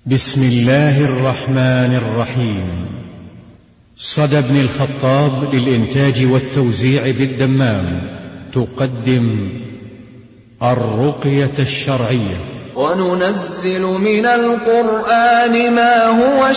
بسم الله الرحمن الرحيم. صدى بن الخطاب للإنتاج والتوزيع بالدمام تقدم الرقية الشرعية. وننزل من القرآن ما هو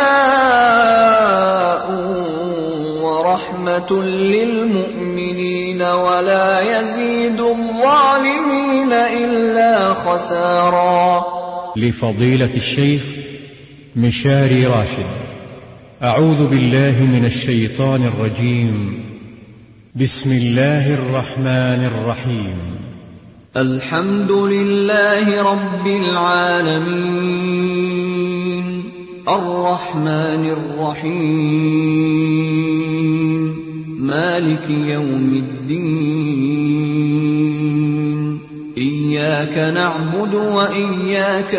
شفاء ورحمة للمؤمنين ولا يزيد الظالمين إلا خسارا. لفضيلة الشيخ مشاري راشد. أعوذ بالله من الشيطان الرجيم. بسم الله الرحمن الرحيم. الحمد لله رب العالمين الرحمن الرحيم مالك يوم الدين إياك نعبد وإياك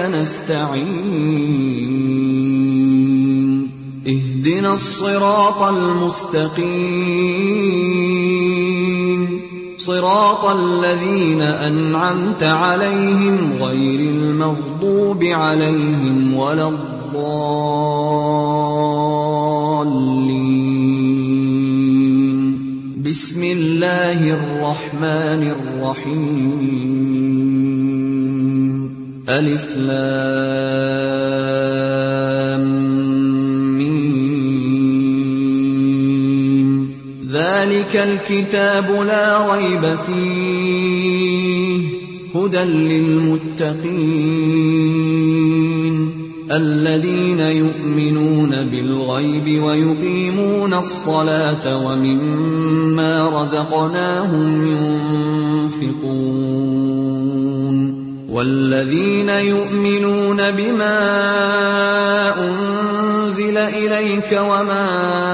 نستعين اهدنا الصراط المستقيم صراط الذين أنعمت عليهم غير المغضوب عليهم ولا الضالين. بسم الله الرحمن الرحيم. ألف لام ميم. ذلك الكتاب لا ريب فيه هدى للمتقين الذين يؤمنون بالغيب ويقيمون الصلاة ومما رزقناهم ينفقون والذين يؤمنون بما أنزل إليك وما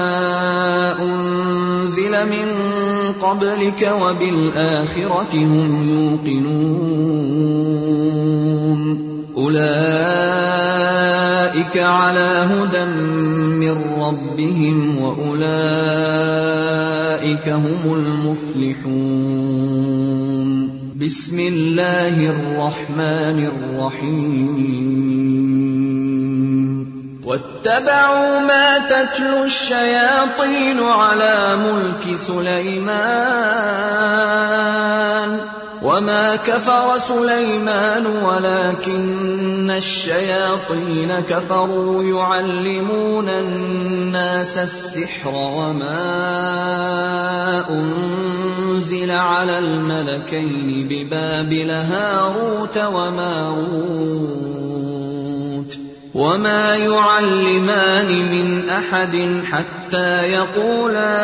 أنزل من قبلك وبالآخرة هم يوقنون أولئك على هدى من ربهم وأولئك هم المفلحون. بسم الله الرحمن الرحيم. واتبعوا ما تتلو الشياطين على ملك سليمان وما كفر سليمان ولكن الشياطين كفروا يعلمون الناس السحر وما أنزل على الملكين ببابل هاروت وماروت وما يعلمان من أحد حتى يقولا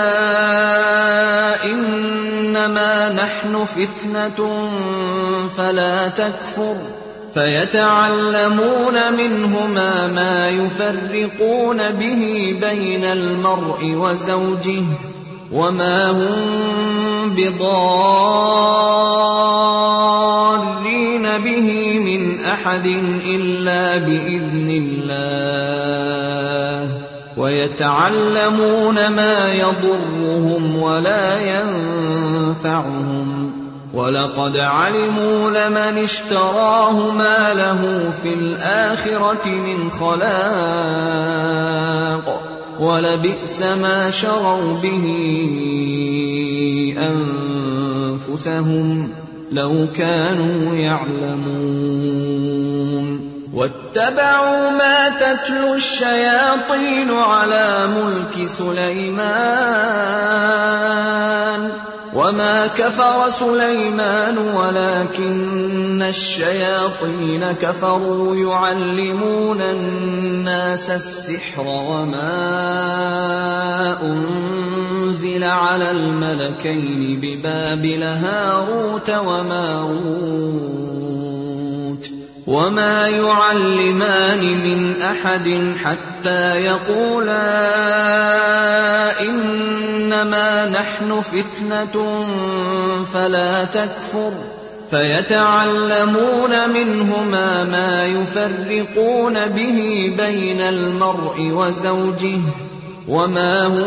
إنما نحن فتنة فلا تكفر فيتعلمون منهما ما يفرقون به بين المرء وزوجه وما هم بضارين به من أحد إلا بإذن الله ويتعلمون ما يضرهم ولا ينفعهم ولقد علموا لمن اشتراه ما له في الآخرة من خلاق ولبئس ما شروا به أنفسهم لو كانوا يعلمون. واتبعوا ما تتلو الشياطين على ملك سليمان وما كفر سليمان ولكن الشياطين كفروا يعلمون الناس السحر وما أنزل على الملكين ببابل هاروت وماروت وما يعلمان من أحد حتى يقولا إنما نحن فتنة فلا تكفر فيتعلمون منهما ما يفرقون به بين المرء وزوجه وما هم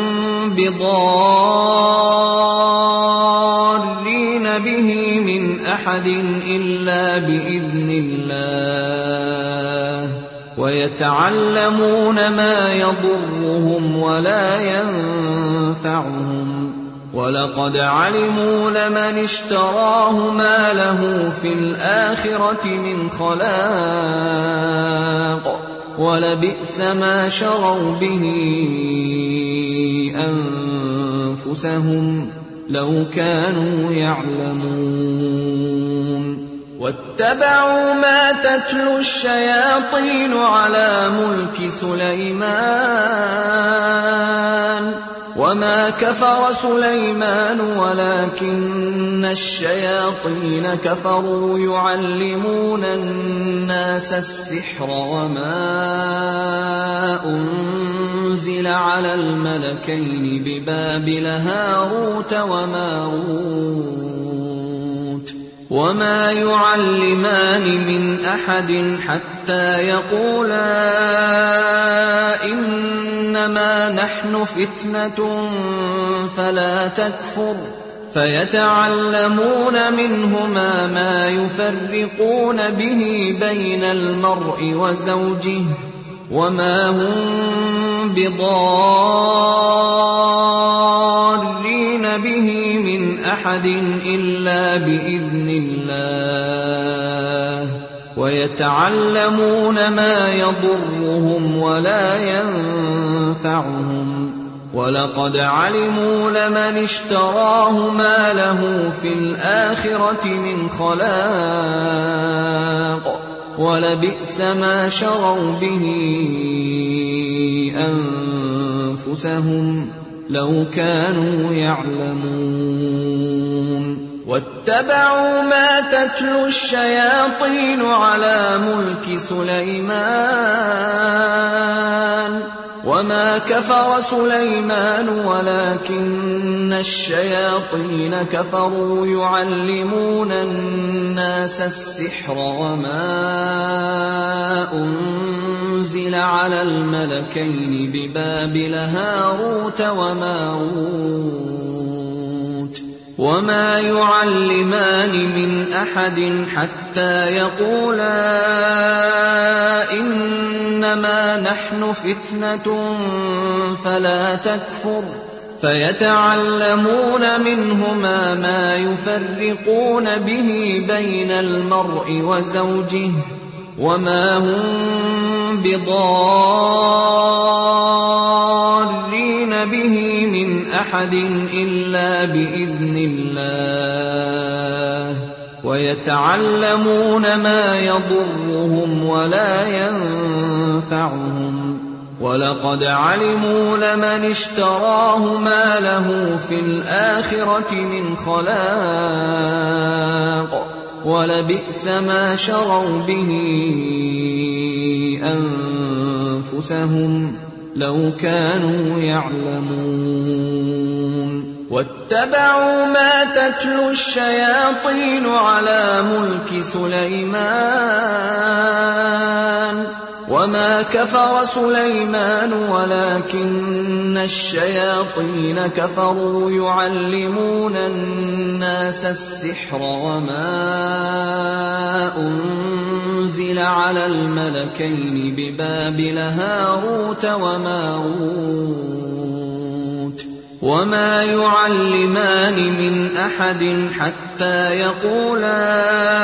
بضارين به من أحد إلا بإذن الله ويتعلمون ما يضرهم ولا ينفعهم ولقد علموا لمن اشتراه ما له في الآخرة من خلاق ولبئس ما شروا به أنفسهم لو كانوا يعلمون واتبعوا ما تتلو الشياطين على ملك سليمان وما كفر سليمان ولكن الشياطين كفروا يعلمون الناس السحر وما أنزل على الملكين ببابل هاروت وماروت وما يعلمان من أحد حتى يقولا إنما نحن فتنة فلا تكفر فيتعلمون منهما ما يفرقون به بين المرء وزوجه وما هم بضارين به من أحد إلا بإذن الله ويتعلمون ما يضرهم ولا ينفعهم ولقد علموا لمن اشتراه ما له في الآخرة من خلاق ولبئس ما شروا به أنفسهم لو كانوا يعلمون واتبعوا ما تتلو الشياطين على ملك سليمان وما كفر سليمان ولكن الشياطين كفروا يعلمون الناس السحر وما أنزل على الملكين ببابل هاروت وماروت وما يعلمان من أحد حتى يقولا إنما نحن فتنة فلا تكفر فيتعلمون منهما ما يفرقون به بين المرء وزوجه وما هم بضارين به من أحد إلا بإذن الله ويتعلمون ما يضرهم ولا ينفعهم ولقد علموا لمن اشتراه ما له في الآخرة من خلاق ولبئس ما شروا به أنفسهم لو كانوا يعلمون واتبعوا ما تتلو الشياطين على ملك سليمان وما كفر سليمان ولكن الشياطين كفروا يعلمون الناس السحر وما أنزل على الملكين ببابل هاروت وماروت وما يعلمان من أحد حتى يقولا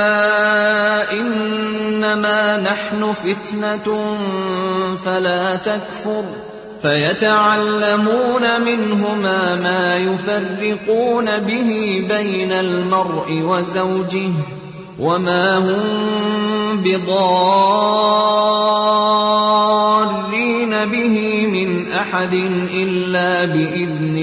إنما نحن فتنة فلا تكفر فيتعلمون منهما ما يفرقون به بين المرء وزوجه وما هم بضارين به من أحد إلا بإذن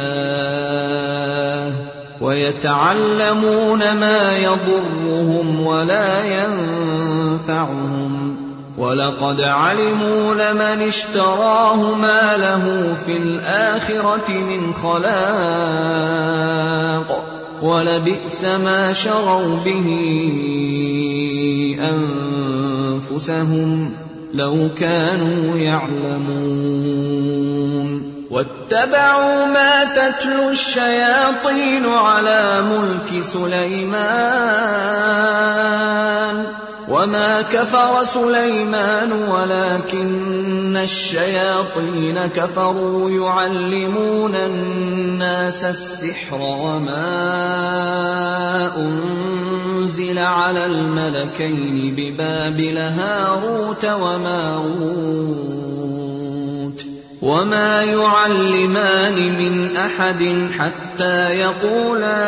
الله ويتعلمون ما يضرهم ولا ينفعهم ولقد علموا لمن اشتراه ما له في الآخرة من خلاق ولبئس ما شروا به أنفسهم لو كانوا يعلمون واتبعوا ما تتلو الشياطين على ملك سليمان وما كفر سليمان ولكن الشياطين كفروا يعلمون الناس السحر وما أنزل على الملكين ببابل هاروت وماروت وما يعلمان من أحد حتى يقولا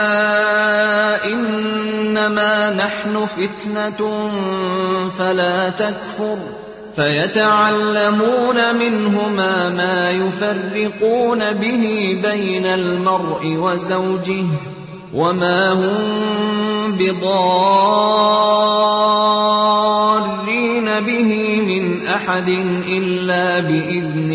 إنما نحن فتنة فلا تكفر فيتعلمون منهما ما يفرقون به بين المرء وزوجه وما هم بضارين به من أحد إلا بإذن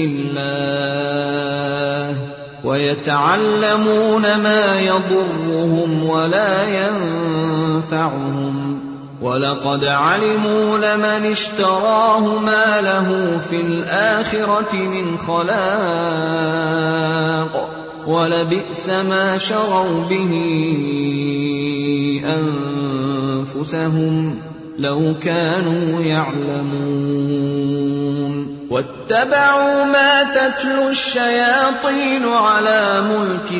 الله ويتعلمون ما يضرهم ولا ينفعهم ولقد علموا لمن اشتراه ما له في الآخرة من خلاق ولبئس ما شروا به أنفسهم لو كانوا يعلمون واتبعوا ما تتلو الشياطين على ملك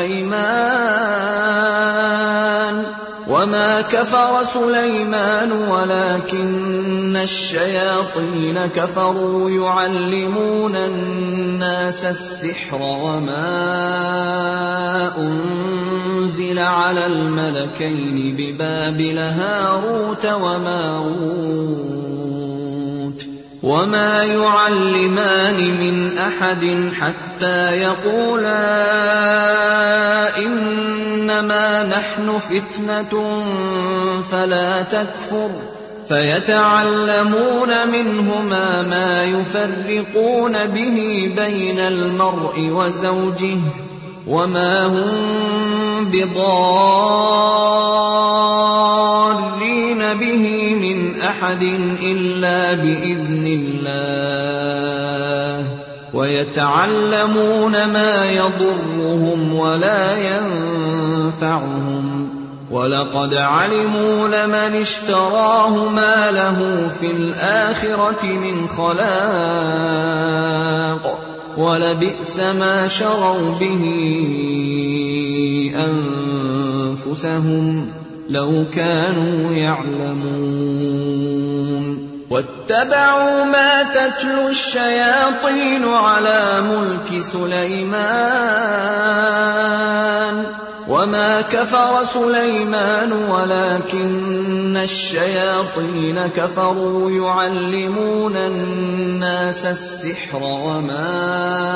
سليمان وما كفر سليمان ولكن الشياطين كفروا يعلمون الناس السحر وما أنزل على الملكين ببابل هاروت وماروت وما يعلمان من أحد حتى يقولا إنما نحن فتنة فلا تكفر فيتعلمون منهما ما يفرقون به بين المرء وزوجه وما هم بضارين به من أحد إلا بإذن الله ويتعلمون ما يضرهم ولا ينفعهم ولقد علموا لمن اشتراه ما له في الآخرة من خلاق ولبئس ما شروا به أنفسهم لو كانوا يعلمون واتبعوا ما تتلو الشياطين على ملك سليمان وما كفر سليمان ولكن الشياطين كفروا يعلمون الناس السحر وما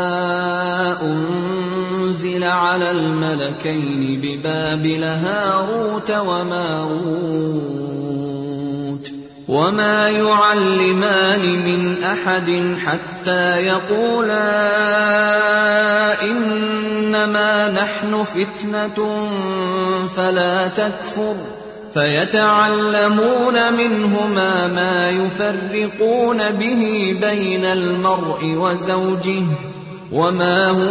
أنزل على الملكين ببابل هاروت وماروت وما يعلمان من أحد حتى يقولا إنما نحن فتنة فلا تكفر فيتعلمون منهما ما يفرقون به بين المرء وزوجه وما هم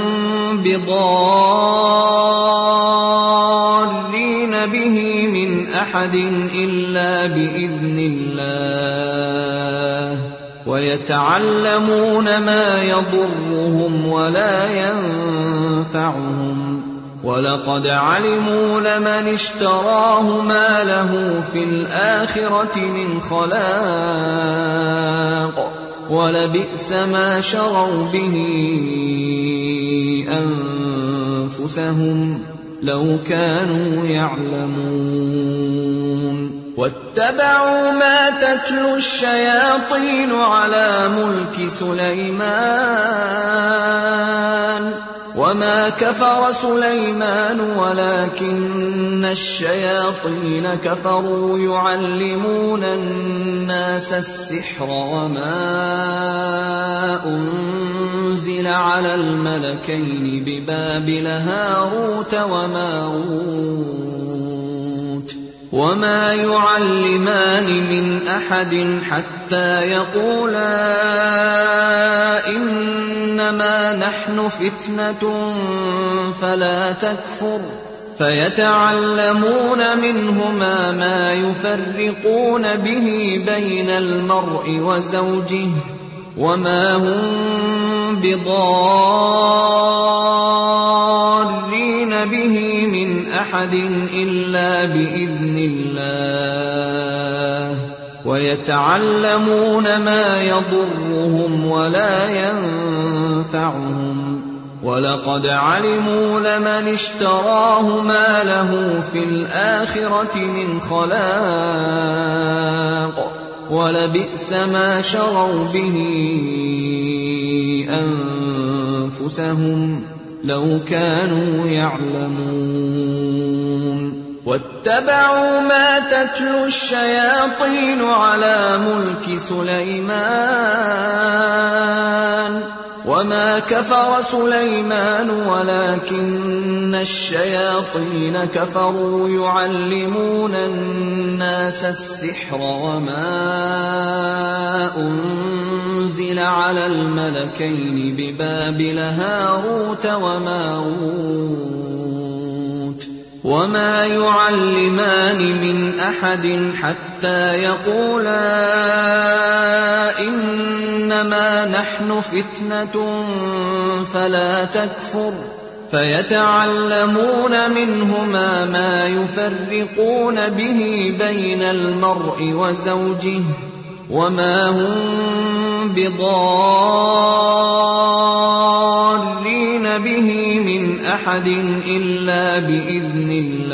بضارين به من أحد إلا بإذن الله ويتعلمون ما يضرهم ولا ينفعهم ولقد علموا لمن اشتراه ما له في الآخرة من خلاق ولبئس ما شروا به أنفسهم لو كانوا يعلمون واتبعوا ما تتلو الشياطين على ملك سليمان وما كفر سليمان ولكن الشياطين كفروا يعلمون الناس السحر وما أنزل على الملكين ببابل هاروت وماروت وما يعلمان من أحد حتى يقولا إنما نحن فتنة فلا تكفر فيتعلمون منهما ما يفرقون به بين المرء وزوجه وما هم بضارين به من أحد إلا بإذن الله ويتعلمون ما يضرهم ولا ينفعهم ولقد علموا لمن اشتراه ما له في الآخرة من خلاق ولبئس ما شروا به أنفسهم لو كانوا يعلمون واتبعوا ما تتلو الشياطين على ملك سليمان وما كفر سليمان ولكن الشياطين كفروا يعلمون الناس السحر وما أنزل على الملكين ببابل هاروت وماروت وما يعلمان من أحد حتى يقولا إنما نحن فتنة فلا تكفر فيتعلمون منهما ما يفرقون به بين المرء وزوجه وما هم بضارين به من أحد إلا بإذن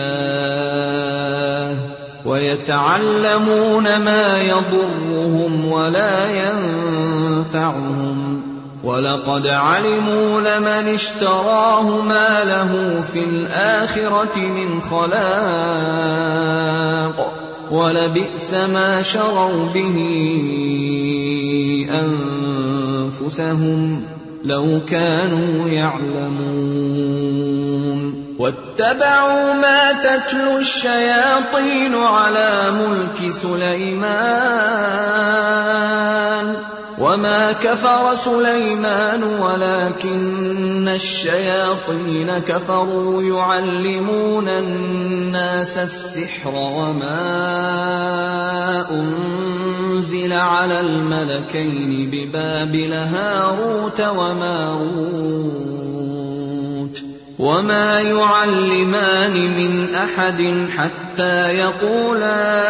الله ويتعلمون ما يضرهم ولا ينفعهم ولقد علموا لمن اشتراه ما له في الآخرة من خلاق ولبئس ما شروا به أنفسهم لو كانوا يعلمون واتبعوا ما تتلو الشياطين على ملك سليمان وما كفر سليمان ولكن الشياطين كفروا يعلمون الناس السحر وما أنزل على الملكين ببابل هاروت وماروت وما يعلمان من أحد حتى يقولا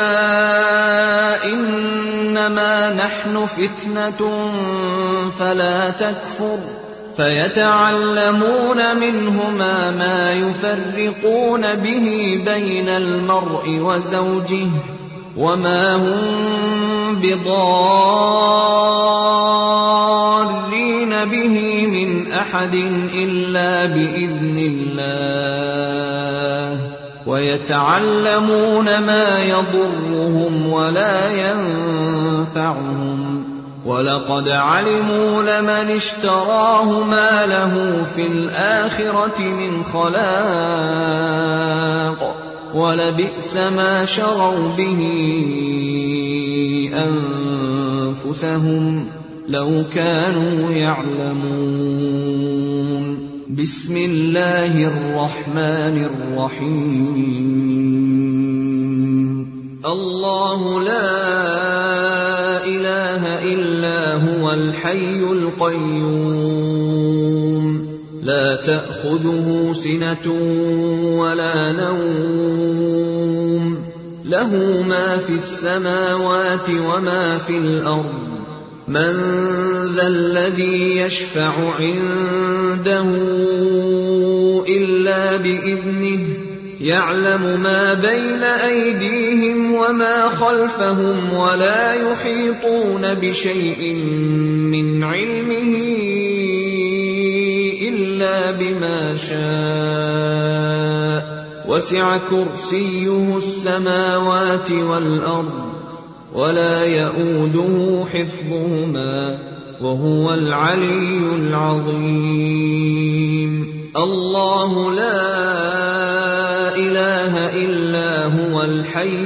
إنما نحن فتنة فلا تكفر فيتعلمون منهما ما يفرقون به بين المرء وزوجه وما هم بضارين به من أحد إلا بإذن الله ويتعلمون ما يضرهم ولا ينفعهم ولقد علموا لمن اشتراه ما له في الآخرة من خلاق ولبئس ما شروا به أنفسهم لو كانوا يعلمون بسم الله الرحمن الرحيم الله لا إله إلا هو الحي القيوم لا تأخذه سنة ولا نوم له ما في السماوات وما في الأرض من ذا الذي يشفع عنده إلا بإذنه يعلم ما بين أيديهم وما خلفهم ولا يحيطون بشيء من علمه إلا بما شاء وسع كرسيه السماوات والأرض ولا يؤوده حفظهما وهو العلي العظيم الله لا إله إلا هو الحي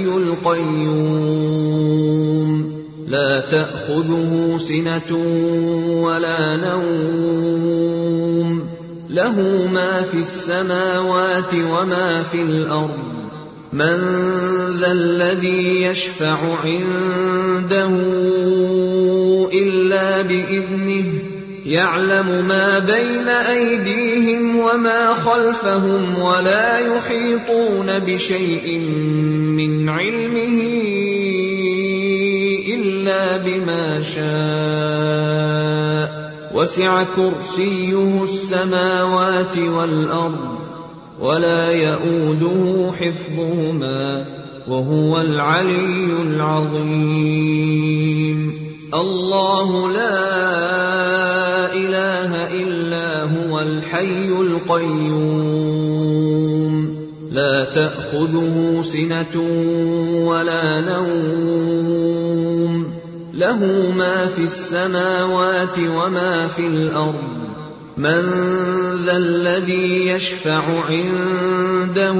القيوم لا تأخذه سنة ولا نوم له ما في السماوات وما في الأرض من ذا الذي يشفع عنده إلا بإذنه يعلم ما بين أيديهم وما خلفهم ولا يحيطون بشيء من علمه إلا بما شاء وسع كرسيه السماوات والأرض ولا يئوده حفظهما وهو العلي العظيم الله لا إله إلا هو الحي القيوم لا تأخذه سنة ولا نوم له ما في السماوات وما في الأرض من ذا الذي يشفع عنده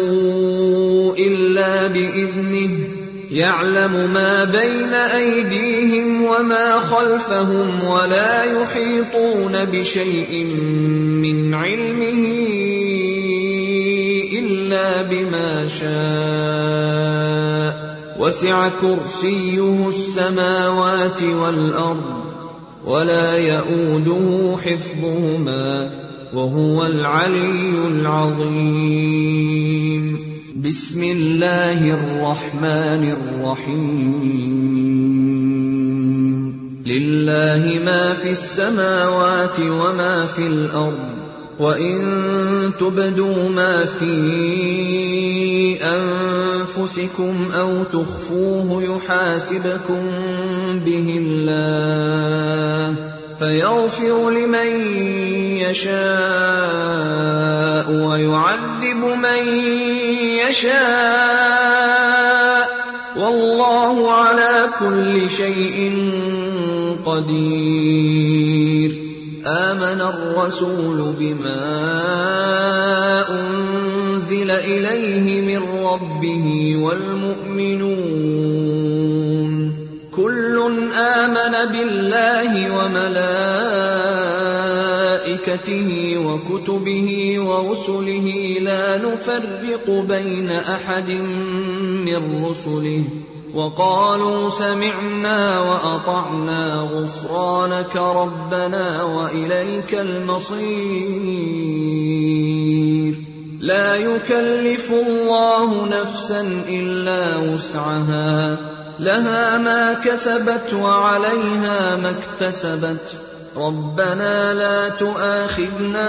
إلا بإذنه يعلم ما بين أيديهم وما خلفهم ولا يحيطون بشيء من علمه إلا بما شاء وسع كرسيه السماوات والأرض ولا يئوده حفظهما وهو العلي العظيم بسم الله الرحمن الرحيم لله ما في السماوات وما في الأرض وإن تبدوا ما في أنفسكم أو تخفوه يحاسبكم به الله فيغفر لمن يشاء ويعذب من يشاء والله على كل شيء قدير آمن الرسول بما أنزل إليه من ربه والمؤمنون كل آمن بالله وملائكته وكتبه ورسله لا نفرق بين أحد من رسله وقالوا سمعنا وأطعنا غفرانك ربنا وإليك المصير لا يكلف الله نفسا إلا وسعها لها ما كسبت وعليها ما اكتسبت ربنا لا تؤاخذنا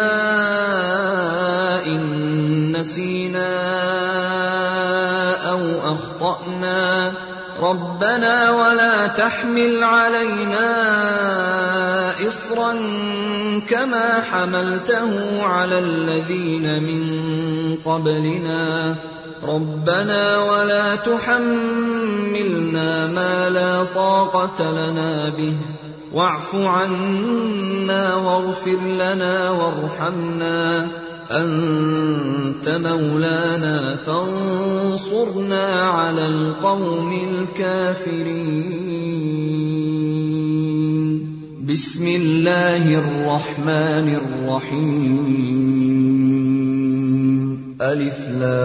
إن نسينا أو أخطأنا ربنا ولا تحمل علينا إصرا كما حملته على الذين من قبلنا ربنا ولا تحملنا ما لا طاقة لنا به واعف عنا واغفر لنا وارحمنا أنت مولانا فانصرنا على القوم الكافرين بسم الله الرحمن الرحيم ألف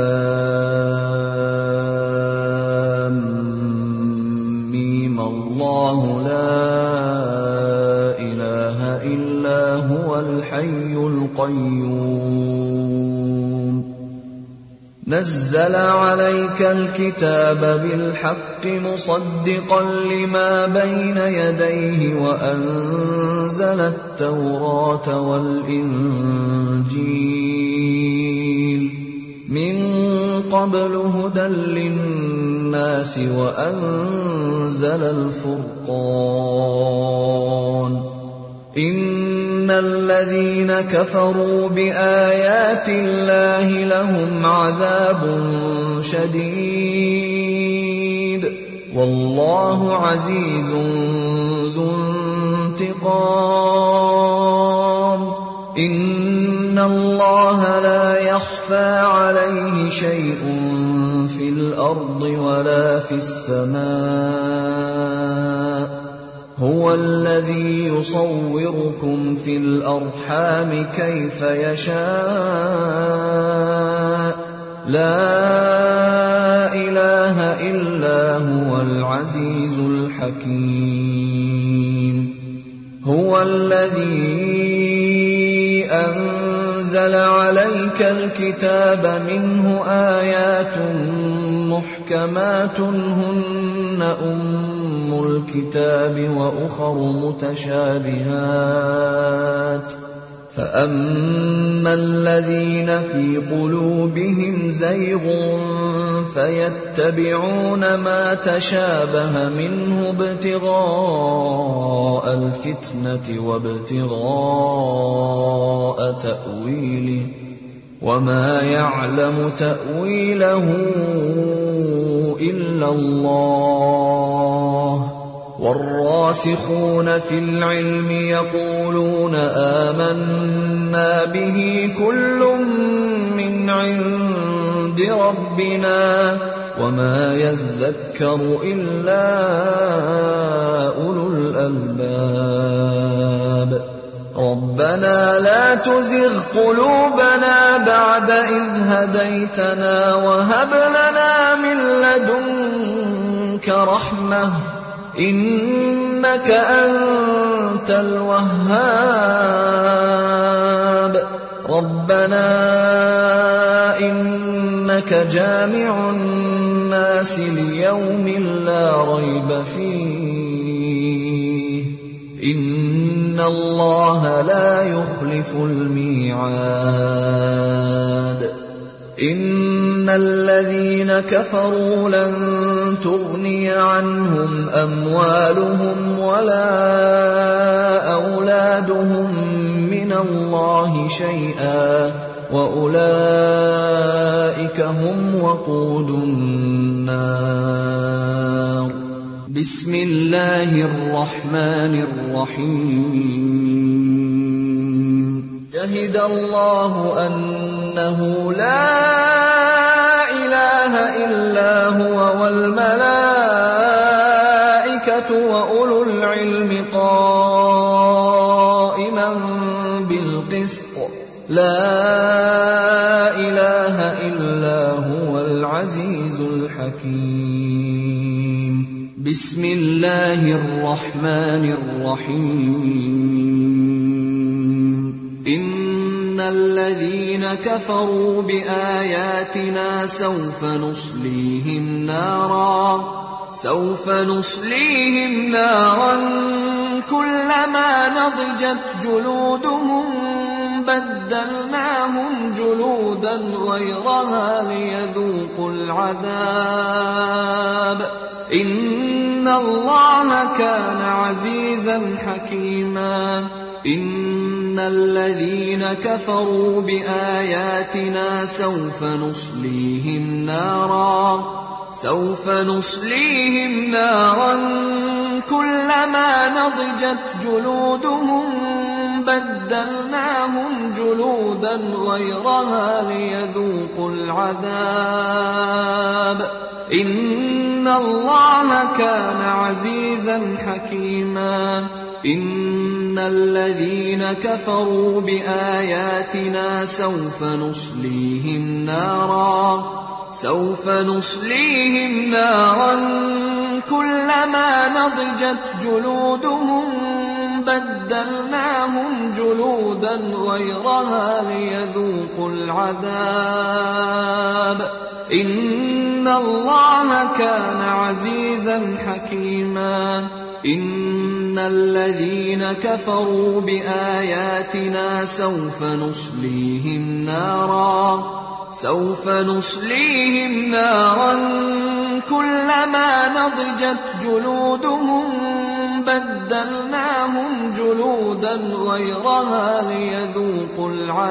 لام ميم الله لا إله إلا هو الحي القيوم نزل عليك الكتاب بالحق مصدقا لما بين يديه وأنزل التوراة والإنجيل من قبل هدى للناس وأنزل الفرقان إن الذين كفروا بآيات الله لهم عذاب شديد والله عزيز ذو انتقام إن الله لا يخفى عليه شيء في الأرض ولا في السماء هو هو الذي يصوركم في الأرحام كيف يشاء لا إله إلا هو العزيز الحكيم هو الذي أنزل عليك الكتاب منه آيات محكمات هن أم الكتاب وأخر متشابهات فأما الذين في قلوبهم زيغ فيتبعون ما تشابه منه ابتغاء الفتنة وابتغاء تأويله وما يعلم تأويله إلا الله والراسخون في العلم يقولون آمنا به كل من عند ربنا وما يذكر إلا أولو الألباب ربنا لا تزغ قلوبنا بعد إذ هديتنا وهب لنا من لدنك رحمة إنك أنت الوهاب ربنا إنك جامع الناس ليوم لا ريب فيه إن الله لا يخلف الميعاد إن الذين كفروا لن تغني عنهم أموالهم ولا أولادهم من الله شيئا وأولئك هم وقود النار بسم الله الرحمن الرحيم شهد الله أنه لا إله إلا هو والملائكة وأولو العلم قائما بالقسط لا إله إلا هو العزيز الحكيم بسم الله الرحمن الرحيم إن الذين كفروا بآياتنا سوف نصليهم نارا كلما نضجت جلودهم بدلناهم جلودا غيرها ليذوقوا العذاب إن الله كان عزيزا حكيما إن الذين كفروا بآياتنا سوف نصليهم نارا كلما نضجت جلودهم بدلناهم جلودا غيرها ليذوقوا العذاب إن الله كان عزيزا حكيما إن الذين كفروا بآياتنا سوف نصليهم نارا كلما نضجت جلودهم بدلناهم جلودا غيرها ليذوقوا العذاب إن الله كان عزيزا حكيما إن الذين كفروا بآياتنا سوف نصليهم نارا كلما نضجت جلودهم بدلناهم جلودا غيرها ليذوقوا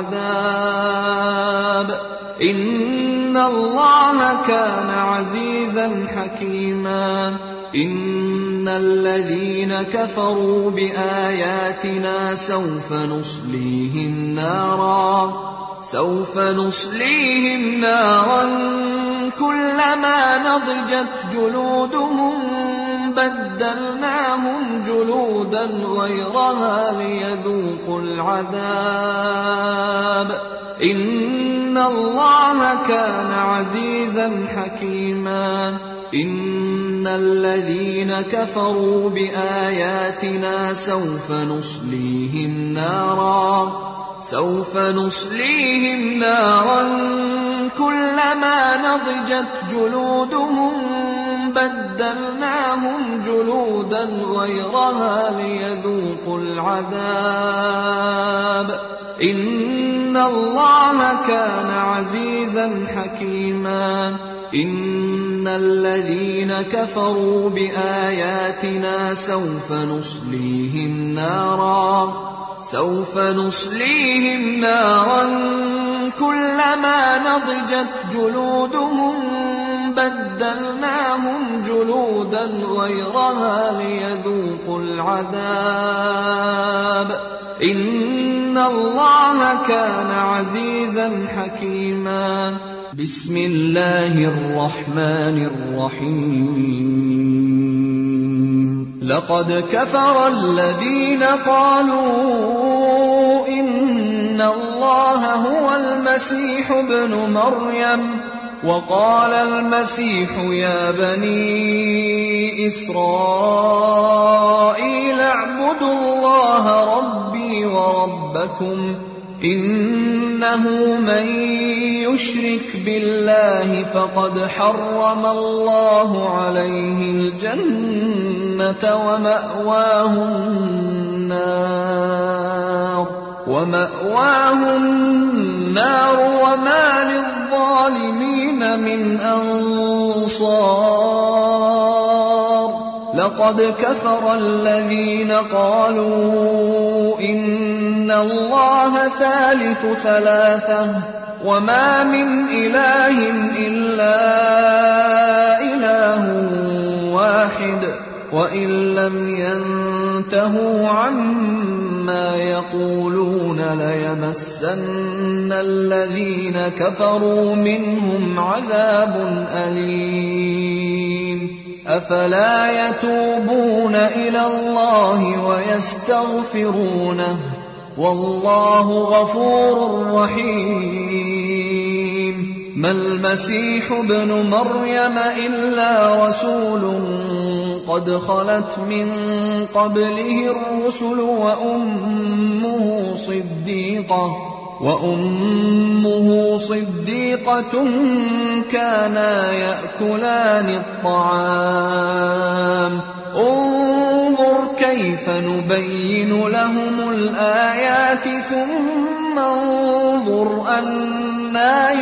العذاب إن الله كان عزيزا حكيما إن الذين كفروا بآياتنا سوف نصليهم نارا كلما نضجت جلودهم بدلناهم جلودا غيرها ليذوقوا العذاب إن الله كان عزيزا حكيما إن الذين كفروا بآياتنا سوف نصليهم نارا كلما نضجت جلودهم بدلناهم جلودا غيرها ليذوقوا العذاب إن الله كان عزيزا حكيما إن الذين كفروا بآياتنا سوف نصليهم نارا كلما نضجت جلودهم بدلناهم جلودا غيرها ليذوقوا العذاب إن الله كان عزيزا حكيما بسم الله الرحمن الرحيم لقد كفر الذين قالوا إن الله هو المسيح ابن مريم وقال المسيح يا بني إسرائيل اعبدوا الله ربي وربكم إنه من يشرك بالله فقد حرم الله عليه الجنة ومأواه النار وما للظالمين من أنصار لقد كفر الذين قالوا إن الله ثالث ثلاثة وما من إله إلا إله واحد وإن لم ينتهوا عما يقولون ليمسن الذين كفروا منهم عذاب أليم أفلا يتوبون إلى الله ويستغفرونه والله غفور رحيم ما المسيح ابن مريم إلا رسول قد خلت من قبله الرسل وأمه صديقة كانا يأكلان الطعام انظر كيف نبين لهم الآيات ثم انظر أنى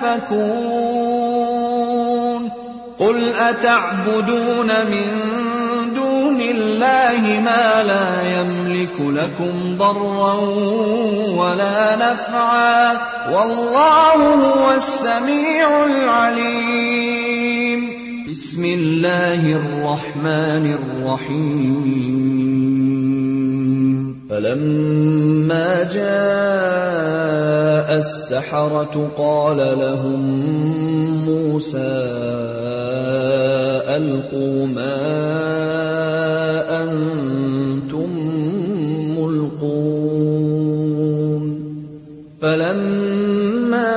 يؤفكون قل أتعبدون من دون الله ما لا يملك لكم ضرا ولا نفعا والله هو السميع العليم بسم الله الرحمن الرحيم فلما جاء السحرة قال لهم موسى ألقوا ما أنتم ملقون فلما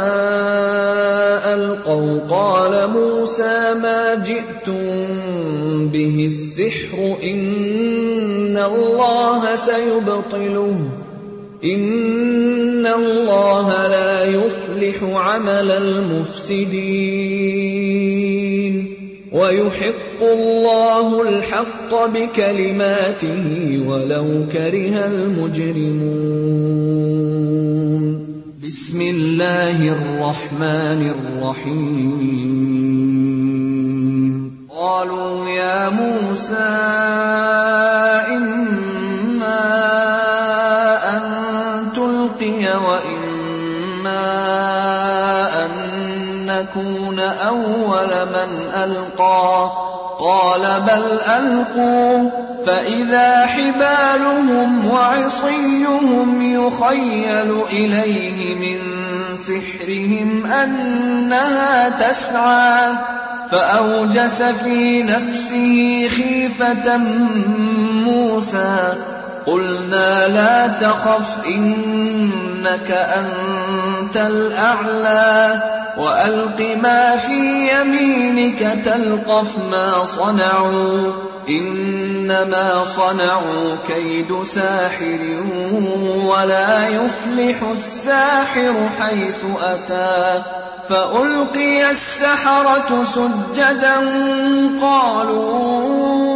ألقوا قال موسى ما جئتم به السحر إن الله سيبطله إن الله لا يصلح عمل المفسدين ويحق الله الحق بكلماته ولو كره المجرمون بسم الله الرحمن الرحيم قالوا يا موسى إما أن تلقي وإما أن نكون أول من ألقى قال بل ألقوا فإذا حبالهم وعصيهم يخيل إليه من سحرهم أنها تسعى فأوجس في نفسه خيفة موسى قلنا لا تخف إنك أنت الأعلى وألق ما في يمينك تلقف ما صنعوا إنما صنعوا كيد ساحر ولا يفلح الساحر حيث أتى فألقي السحرة سجدا قالوا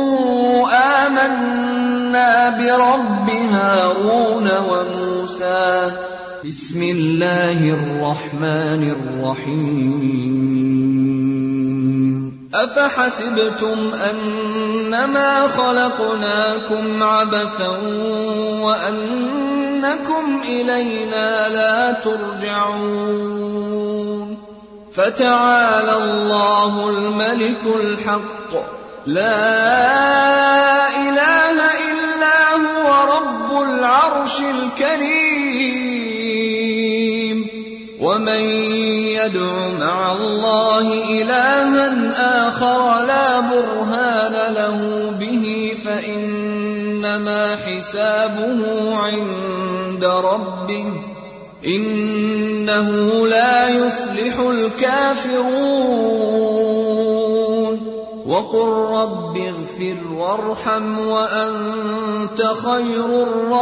آمنا برب هارون وموسى بسم الله الرحمن الرحيم أفحسبتم أنما خلقناكم عبثا وأنكم إلينا لا ترجعون فتعالى الله الملك الحق لا إله إلا هو رب العرش الكريم ومن يدع مع الله إلها آخر لا برهان له به فإنما حسابه عند ربه إنه لا يفلح الكافرون وقل رب اغفر وارحم وأنت خير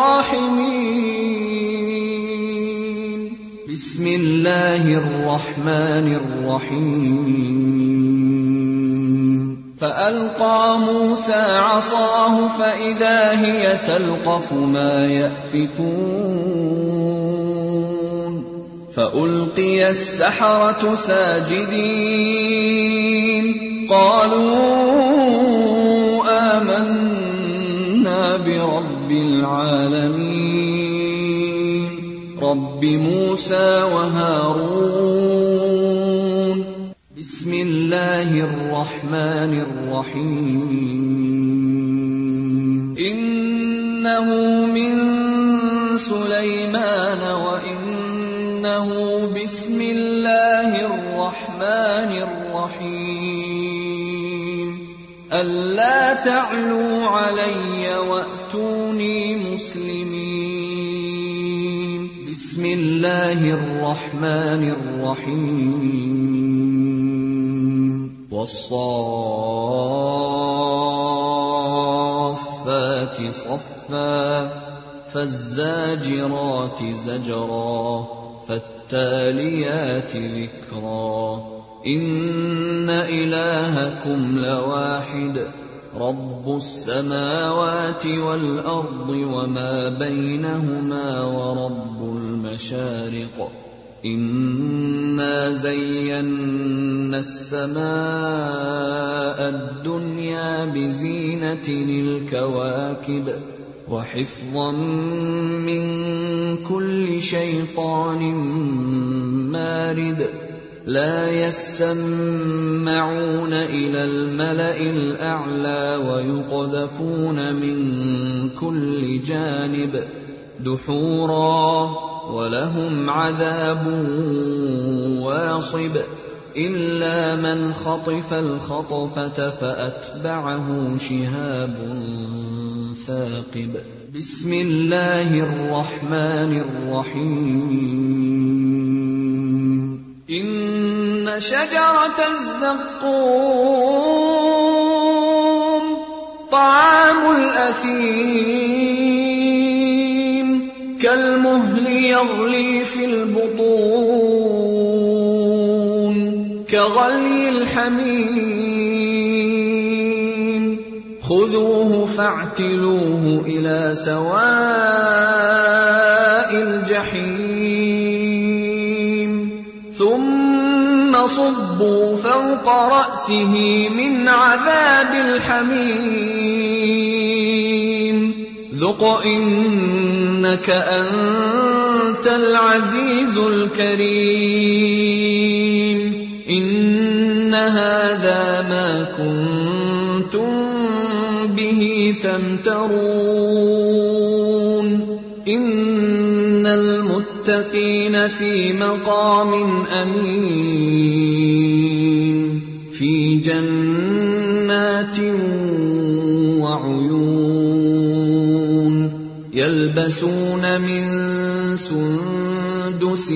الراحمين بسم الله الرحمن الرحيم فألقى موسى عصاه فإذا هي تلقف ما يأفكون فألقي السحرة ساجدين قالوا آمنا برب العالمين رب موسى وهارون بسم الله الرحمن الرحيم إنه من سليمان وإنه بسم الله الرحمن الرحيم ألا تعلوا علي وأتوني مسلمين بسم الله الرحمن الرحيم والصافات صفا فالزاجرات زجرا فالتاليات ذكرا إن إلهكم لواحد رب السماوات والأرض وما بينهما ورب المشارق إنا زينا السماء الدنيا بزينة الكواكب وحفظا من كل شيطان مارد لا يسمعون إلى الملأ الأعلى ويقذفون من كل جانب دحورا ولهم عذاب واصب إلا من خطف الخطفة فأتبعه شهاب ثاقب بسم الله الرحمن الرحيم إن شجرة الزقوم طعام الأثيم كالمهل يغلي في البطون كغلي الحميم خذوه فاعتلوه إلى سواء الجحيم ثم صبوا فوق رأسه من عذاب الحميم ذق إنك أنت العزيز الكريم إن هذا ما كنتم به تمترون إن المتقين في مقام أمين في جنات وعيون يلبسون من سندس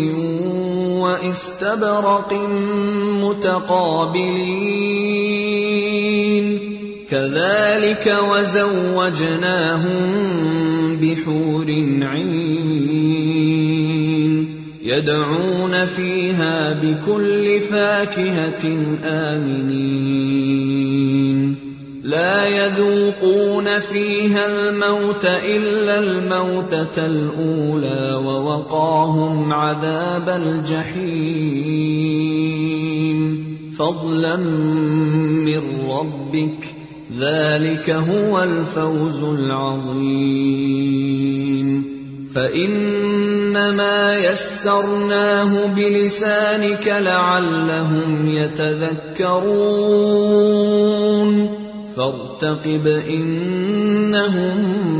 واستبرق متقابلين كذلك وزوجناهم بحور عين يدعون فيها بكل فاكهة آمنين لا يذوقون فيها الموت إلا الموتة الأولى ووقاهم عذاب الجحيم فضلا من ربك ذلك هو الفوز العظيم فإنما يسرناه بلسانك لعلهم يتذكرون فارتقب إنهم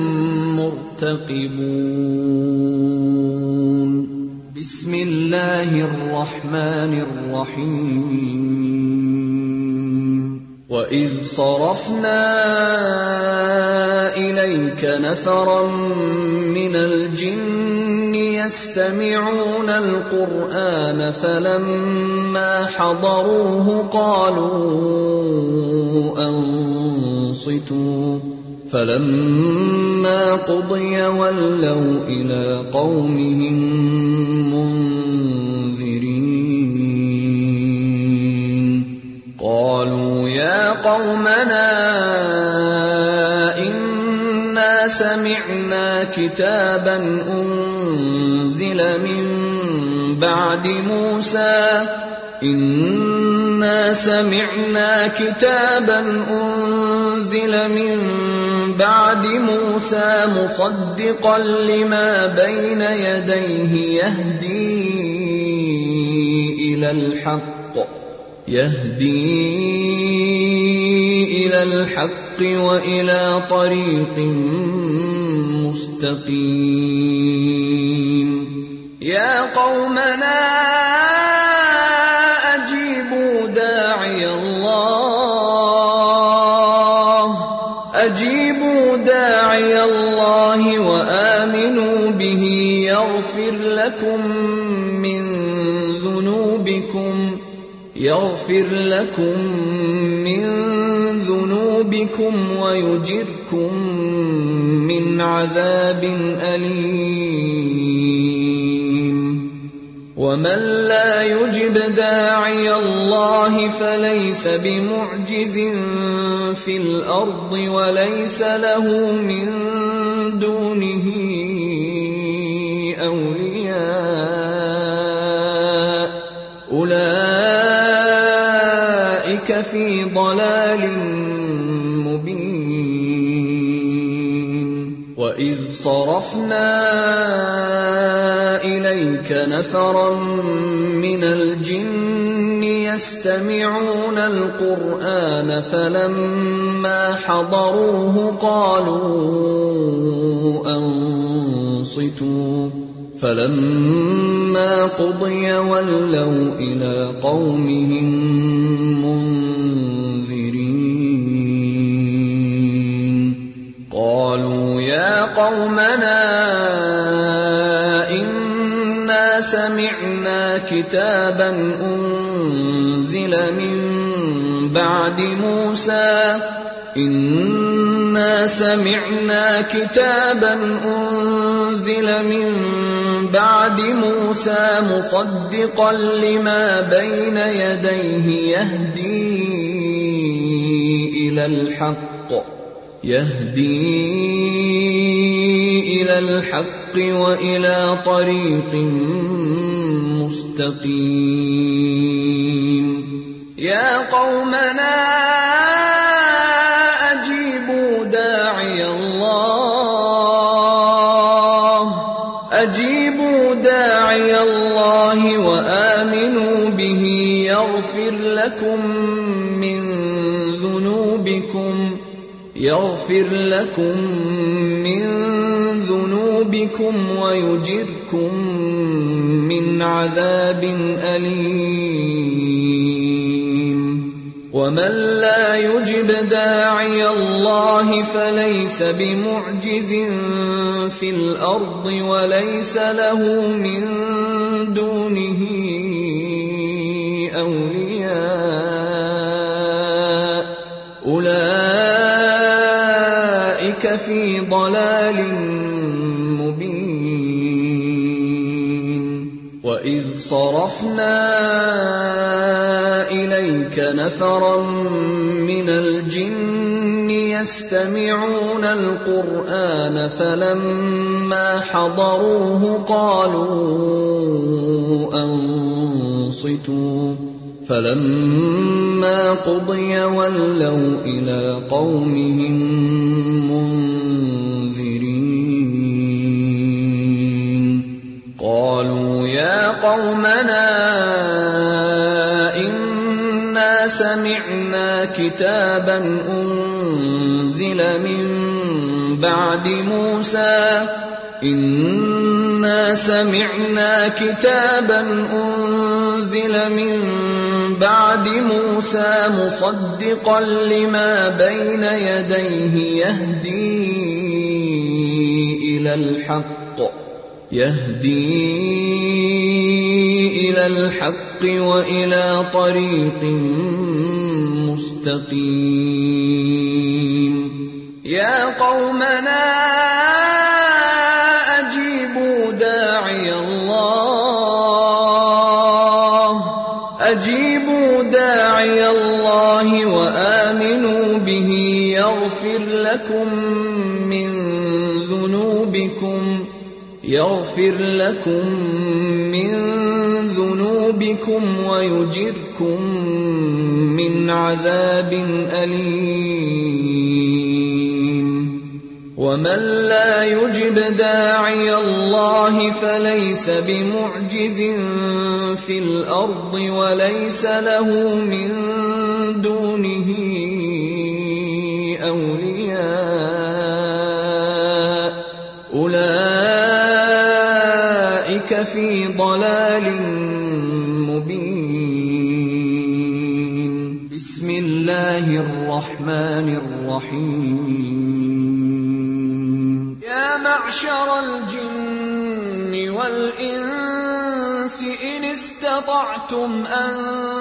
مرتقبون بسم الله الرحمن الرحيم وإذ صرفنا إليك نفرا من الجن يستمعون القرآن فلما حضروه قالوا أنصتوا فلما قضي ولوا إلى قومهم منذرين قالوا يا قومنا إنا سمعنا كتابا أنزل من بعد موسى إنا سمعنا كتابا أنزل من بعد موسى مصدقا لما بين يديه يهدي إلى الحق وإلى طريق مستقيم يا قومنا أجيبوا داعي الله وآمنوا به يغفر لكم من ذنوبكم ويجركم من عذاب أليم ومن لا يجب داعي الله فليس بمعجز في الأرض وليس له من دونه أولياء أولئك في ضلال مبين وإذ صرفنا إليك نفرا من الجن يستمعون القرآن فلما حضروه قالوا أنصتوا فلما قضي ولوا إلى قومهم منذرين قالوا يا قومنا إنا سمعنا كتابا أنزل من بعد موسى إنا سمعنا كتابا أنزل من بعد موسى مصدقا لما بين يديه يهدي إلى الحق وإلى طريق مستقيم يا قومنا أجيبوا داعي الله وآمنوا به يغفر لكم من ذنوبكم ويجركم من عذاب أليم ومن لا يجب داعي الله فليس بمعجز في الأرض وليس له من دونه أولياء أولئك في ضلال مبين. وإذ صرفنا إليك نفرا من الجن يستمعون القرآن فلما حضروه قالوا أنصتوا فلما قضي ولوا إلى قومهم منذرين. قالوا يا قومنا إنا سمعنا كتابا أنزل من بعد موسى مصدقا لما بين يديه يهدي إلى الحق وإلى طريق مستقيم. يا قومنا أجيبوا داعي الله وآمنوا به يغفر لكم من ذنوبكم ويجركم من عذاب أليم. ومن لا يجب داعي الله فليس بمعجز في الأرض وليس له من دونه أولياء أولئك في ضلال مبين. بسم الله الرحمن الرحيم. يا معشر الجن والإنس إن استطعتم أن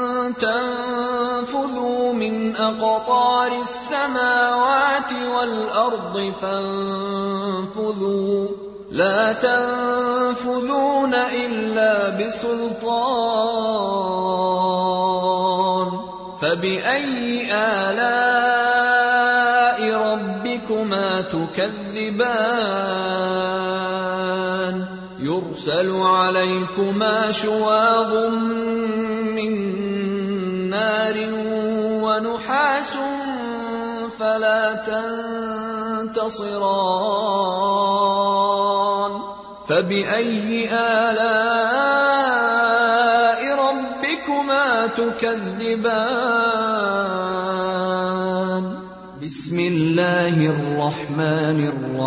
تنفذوا من أقطار السماوات والأرض فانفذوا لا تنفذون إلا بسلطان. فبأي آلاء ربكما تكذبان؟ يرسل عليكما شواظ من نار ونحاس فلا تنتصران. فبأي آلاء ربكما تكذبان؟ بسم الله الرحمن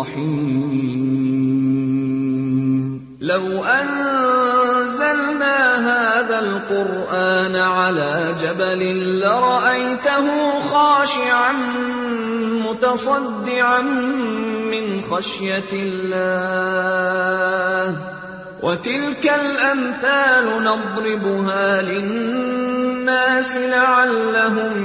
الرحيم. لو أنزلنا هذا القرآن على جبل لرأيته خاشعا متصدعا من خشية الله. وتلك الأمثال نضربها للناس لعلهم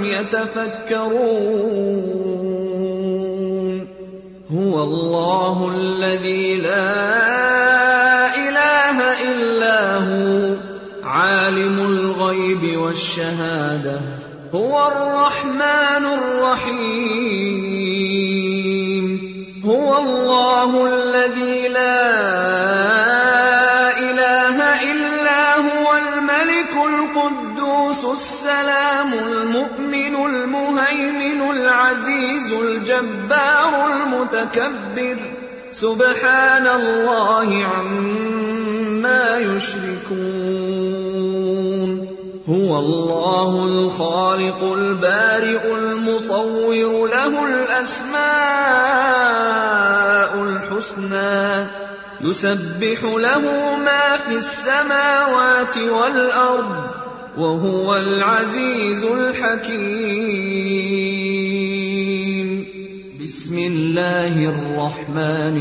يتفكرون. هو الله الذي لا إله إلا هو عالم الغيب والشهادة هو الرحمن الرحيم. هو الله الذي لا إله إلا هو الملك القدوس السلام المؤمن المهيمن العزيز الجبار المتكبر سبحان الله عما يشركون. هو الله الخالق البارئ المصور له الأسماء الحسنى يسبح له ما في السماوات والأرض وهو العزيز الحكيم. بسم الله الرحمن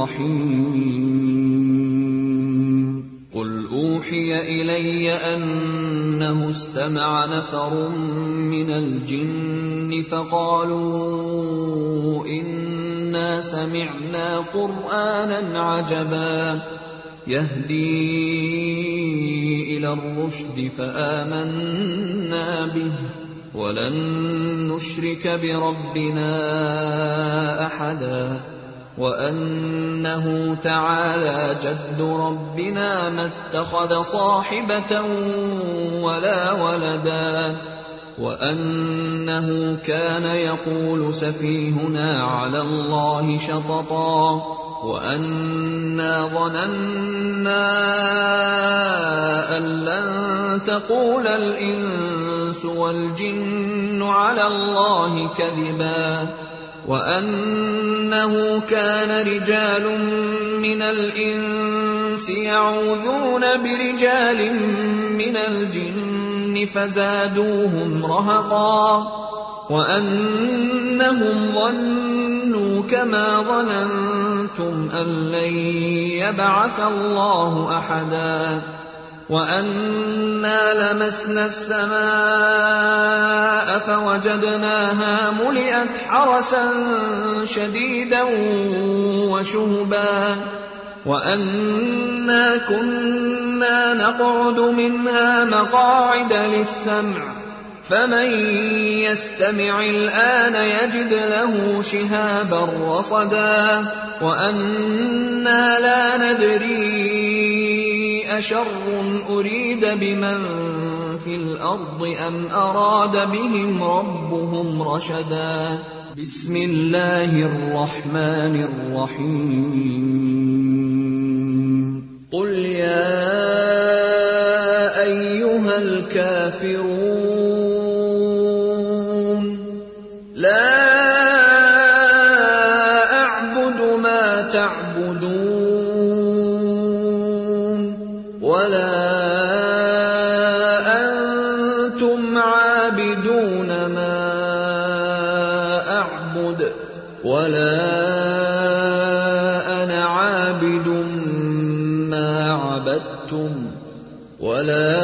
الرحيم. قل أوحي إلي أنه استمع نفر من الجن فقالوا إنا سمعنا قرآنا عجبا يهدي إلى الرشد فآمنا به ولن نشرك بربنا أحدا وأنه تعالى جد ربنا ما اتخذ صاحبة ولا ولدا وأنه كان يقول سفيهنا على الله شططا وأنا ظننا أن لن تقول الإنس والجن على الله كذبا وأنه كان رجال من الإنس يعوذون برجال من الجن فزادوهم رهقا وأنهم ظنوا كما ظننتم أن لن يبعث الله أحدا وأنا لمسنا السماء فوجدناها ملئت حرسا شديدا وشهبا وأنا كنا نقعد منها مقاعد للسمع فمن يستمع الآن يجد له شهابا رصدا وأنا لا ندري أشر أريد بمن في الأرض أم أراد بهم ربهم رشدا. بسم الله الرحمن الرحيم. قل يا أيها الكافرون لا أعبد ما تعبدون ولا أنتم عابدون ما أعبد ولا أنا عابد ما عبدتم ولا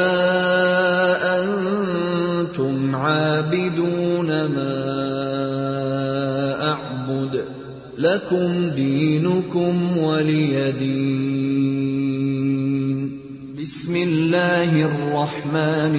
أنتم عابدون ما أعبد لكم دينكم ولي دين. بسم الله الرحمن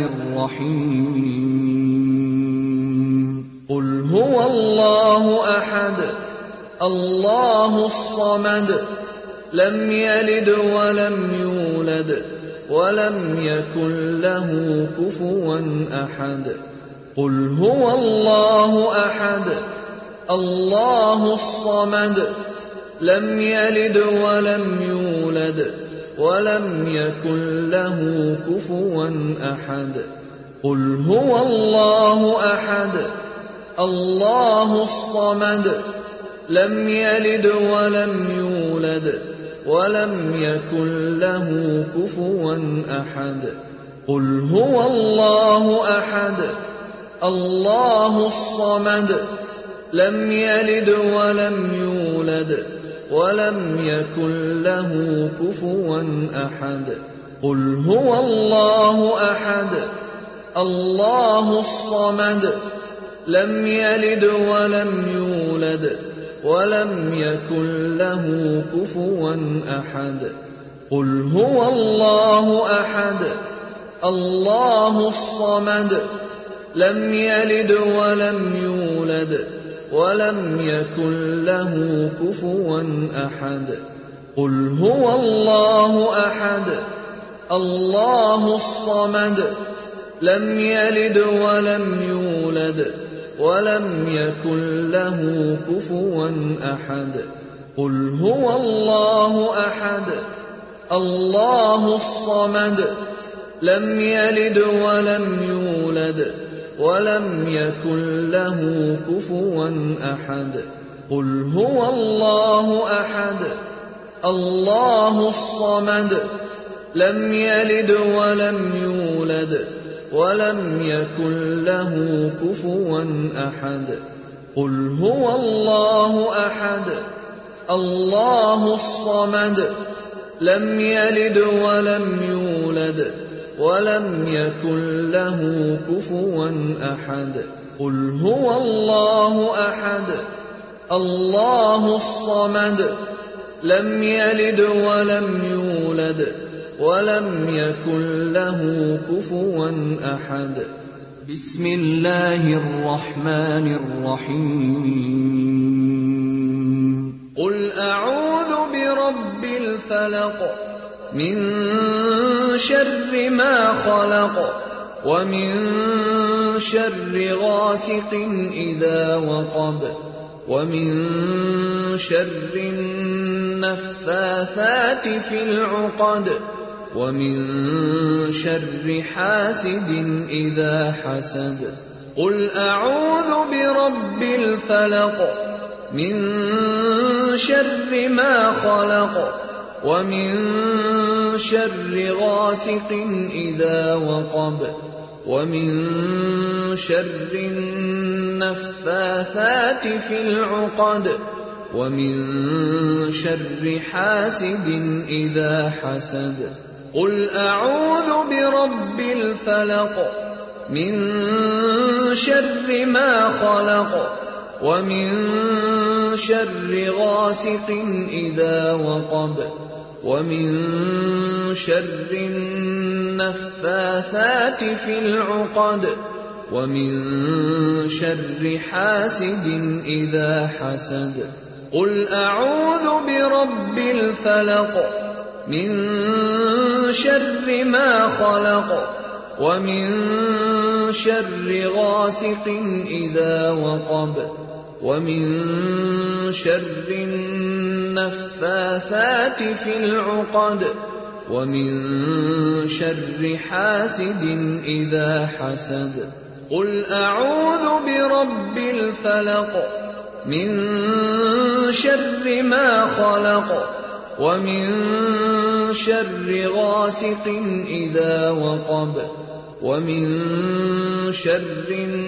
الرحيم. قل هو الله أحد الله الصمد لم يلد ولم يولد ولم يكن له كفوا أحد. قل هو الله أحد الله الصمد لم يلد ولم يولد ولم يكن له كفوا أحد. قل هو الله أحد الله الصمد لم يلد ولم يولد ولم يكن له كفوا أحد. قل هو الله أحد الله الصمد لم يلد ولم يولد ولم يكن له كفوا أحد. قل هو الله أحد الله الصمد لم يلد ولم يولد ولم يكن له كفوا أحد. قل هو الله أحد الله الصمد لم يلد ولم يولد ولم يكن له كفوا أحد. قل هو الله أحد الله الصمد لم يلد ولم يولد ولم يكن له كفوا أحد. قل هو الله أحد الله الصمد لم يلد ولم يولد ولم يكن له كفوا أحد. قل هو الله أحد الله الصمد لم يلد ولم يولد ولم يكن له كفوا أحد. قل هو الله أحد الله الصمد لم يلد ولم يولد ولم يكن له كفوا أحد. قل هو الله أحد الله الصمد لم يلد ولم يولد ولم يكن له كفوا أحد. بسم الله الرحمن الرحيم. قل أعوذ برب الفلق من شر ما خلق ومن شر غاسق إذا وقب ومن شر النفاثات في العقد ومن شر حاسد إذا حسد. قل أعوذ برب الفلق من شر ما خلق ومن شر غاسق إذا وقب ومن شر النفاثات في العقد ومن شر حاسد إذا حسد. قل أعوذ برب الفلق من شر ما خلق ومن شر غاسق إذا وقب ومن شر النفاثات في العقد ومن شر حاسد إذا حسد. قل أعوذ برب الفلق من شر ما خلق ومن شر غاسق إذا وقب ومن شر النفاثات في العقد ومن شر حاسد إذا حسد. قل أعوذ برب الفلق من شر ما خلق ومن شر غاسق إذا وقب ومن شر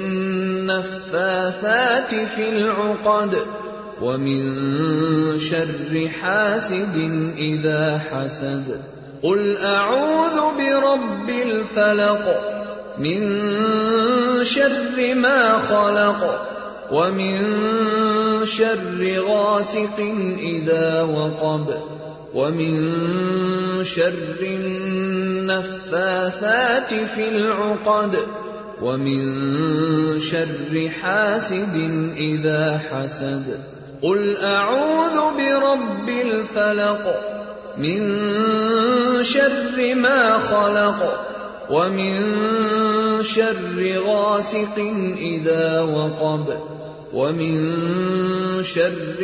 النفاثات في العقد ومن شر حاسد إذا حسد. قل أعوذ برب الفلق من شر ما خلق ومن شر غاسق إذا وقب ومن شر النفاثات في العقد ومن شر حاسد إذا حسد. قل أعوذ برب الفلق من شر ما خلق ومن شر غاسق إذا وقب ومن شر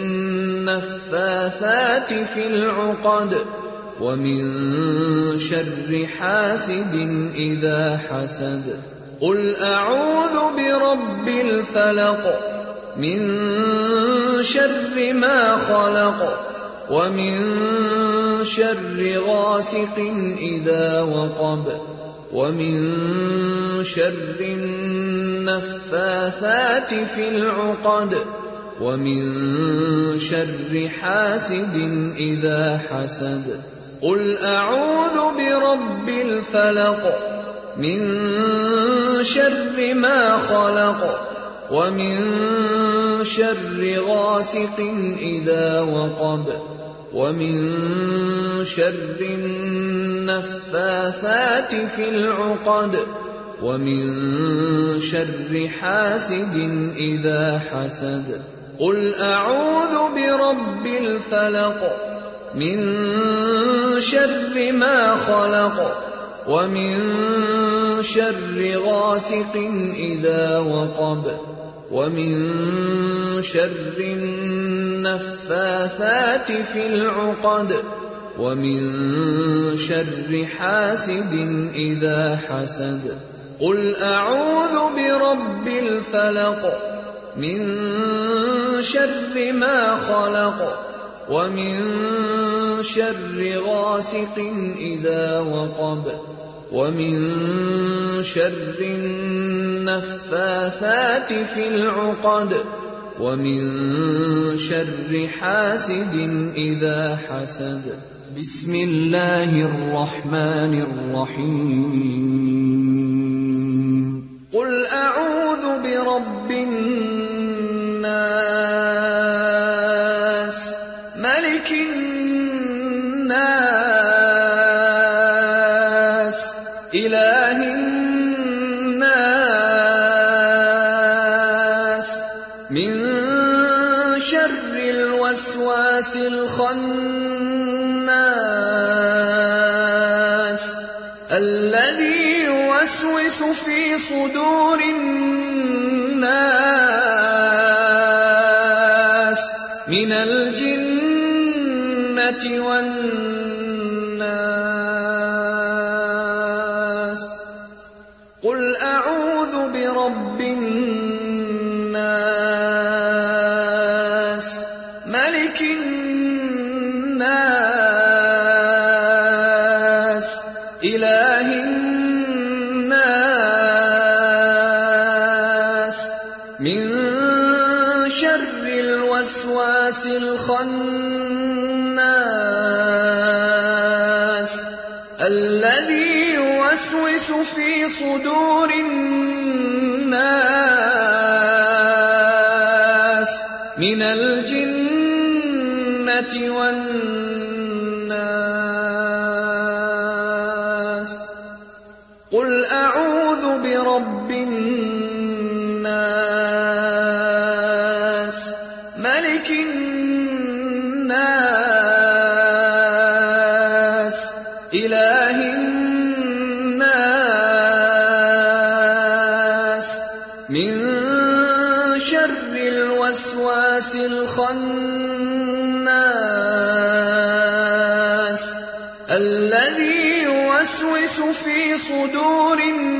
النفاثات في العقد ومن شر حاسد إذا حسد. قل أعوذ برب الفلق من شر ما خلق ومن شر غاسق إذا وقب ومن شر النفاثات في العقد ومن شر حاسد إذا حسد. قل أعوذ برب الفلق من شر ما خلق ومن شر غاسق إذا وقب ومن شر النفاثات في العقد ومن شر حاسد إذا حسد. قل أعوذ برب الفلق من شر ما خلق ومن شر غاسق إذا وقب ومن شر النفاثات في العقد ومن شر حاسد إذا حسد. قل أعوذ برب الفلق من شر ما خلق ومن شر غاسق إذا وقب ومن شر النفاثات في العقد ومن شر حاسد إذا حسد. بسم الله الرحمن الرحيم. قل أعوذ برب الناس ملك الناس إله الناس من شر الوسواس الخناس الذي يوسوس في صدور الناس من الجنة والناس. قل أعوذ برب الناس ملك الناس إله الناس من شر الوسواس الخناس الذي يوسوس في صدور الناس من الجنة والناس. قل أعوذ برب الناس ملك الناس إله الناس من شر الوسواس الخناس الذي يوسوس في صدور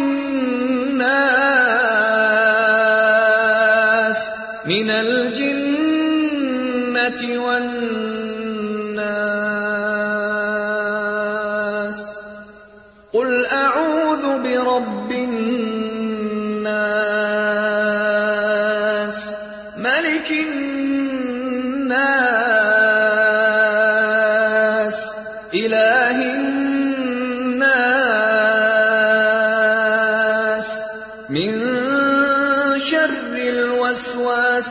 الناس من الجنة والناس. قل أعوذ برب الناس ملك الناس إله الناس من شر الوسواس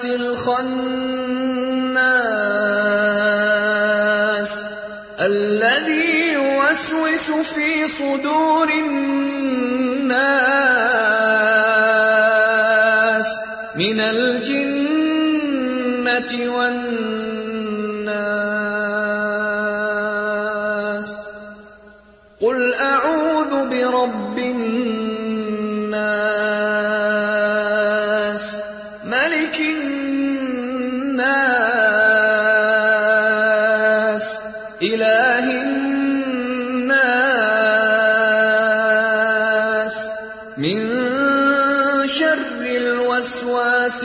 الخناس الذي يوسوس في صدور الناس من الجنة والناس. قل أعوذ برب الناس ملك الناس إله الناس من شر الوسواس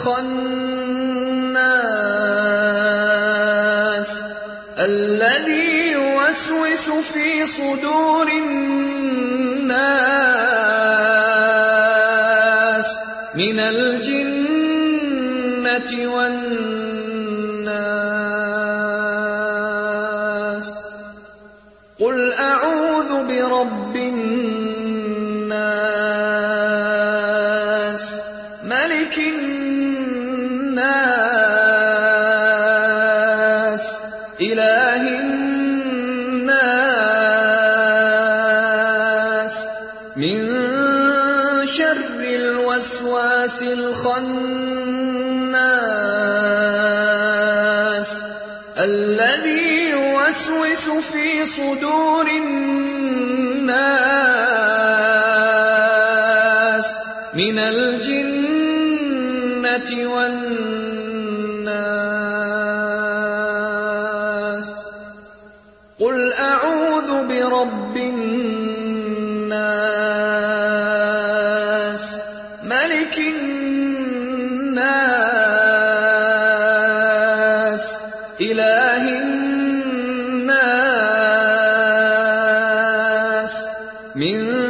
الخناس الذي يوسوس في صدور الناس من الجنة والناس. قل أعوذ برب الناس ملك الناس إله الناس من شر الوسواس الخناس الذي يوسوس في صدور الناس من الجنة والناس. قل أعوذ برب الناس ملك الناس إله الناس من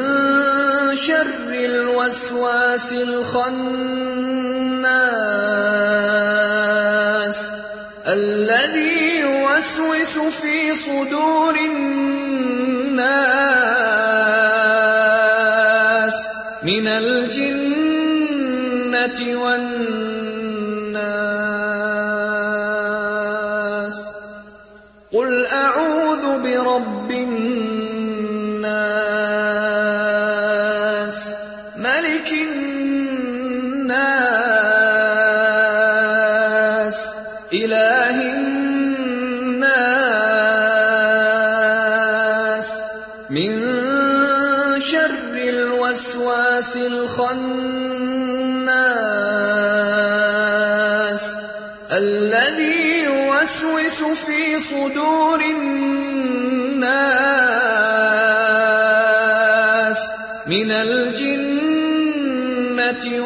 يوسوس في صدور الناس من الجنة والناس قل أعوذ برب الناس ملك الناس إله الناس من شر الوسواس الخناس الذي يوسوس في صدور الناس من الجنة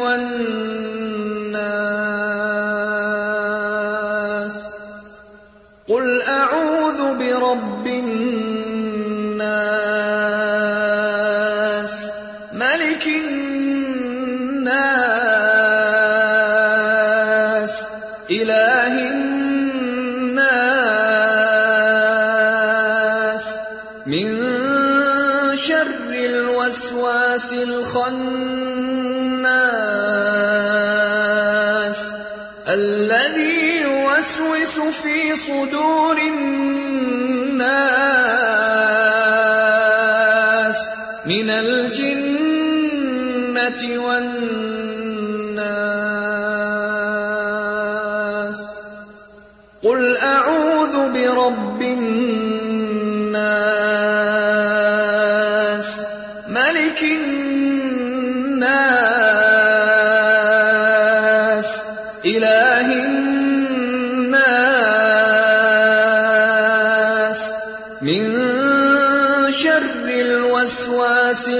والناس قل أعوذ برب الناس ملك الناس إله الناس من شر الوسواس الخناس الذي يوسوس في صدور الناس من الجنة والناس قل أعوذ برب الناس ملك الناس إله الناس من شر الوسواس